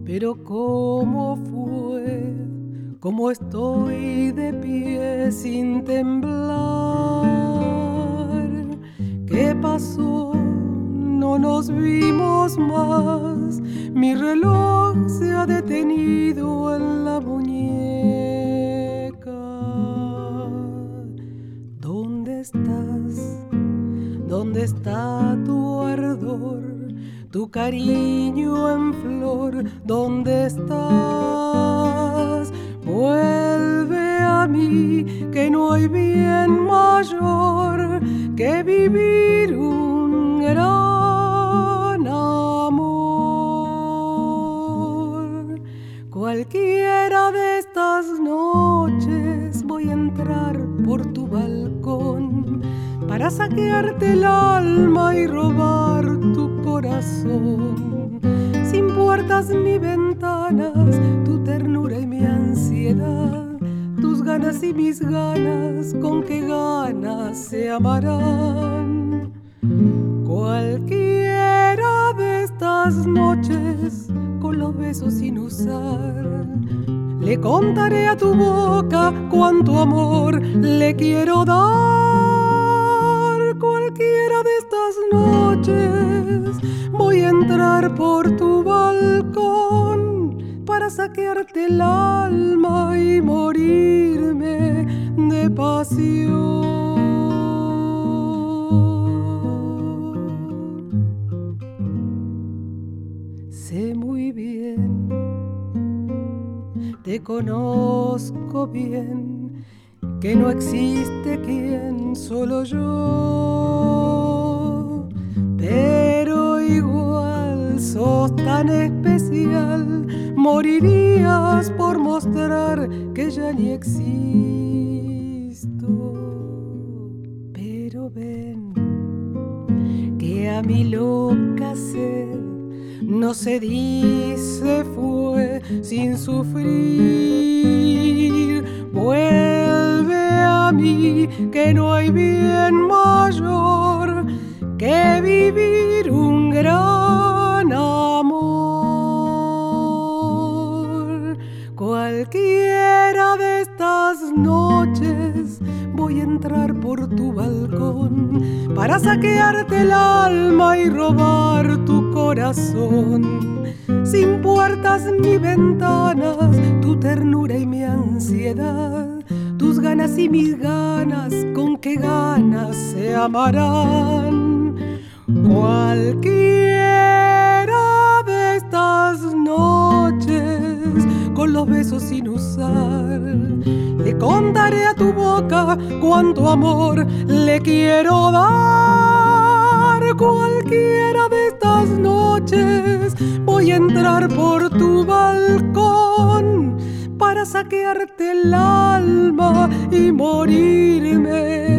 Pero cómo fue, cómo estoy de pie sin temblar. ¿Qué pasó? No nos vimos más. Mi reloj se ha detenido en la muñeca. ¿Dónde estás? ¿Dónde está tu ardor? Tu cariño en flor, ¿dónde estás? Vuelve a mí, que no hay bien mayor que vivir un gran amor. Cualquiera de estas noches voy a entrar por tu balcón para saquearte el alma y robar tu corazón. Sin puertas ni ventanas, tu ternura y mi ansiedad, tus ganas y mis ganas, con qué ganas se amarán. Cualquiera de estas noches, con los besos sin usar, le contaré a tu boca cuánto amor le quiero dar. Cualquiera de estas noches voy a entrar por tu balcón para saquearte el alma y morirme de pasión. Sé muy bien, te conozco bien, que no existe quien, solo yo. Pero igual sos tan especial, morirías por mostrar que ya ni existo. Pero ven, que a mi loca sed no se dice fue sin sufrir. Vuelve a mí, que no hay bien mayor que vivir un gran amor. Cualquiera de estas noches voy a entrar por tu balcón para saquearte el alma y robar tu corazón. Sin puertas ni ventanas, tu ternura y mi ansiedad, tus ganas y mis ganas, con qué ganas se amarán. Cualquiera de estas noches, con los besos sin usar, le contaré a tu boca cuánto amor le quiero dar. Cualquiera de estas noches voy a entrar por tu balcón para saquearte el alma y morirme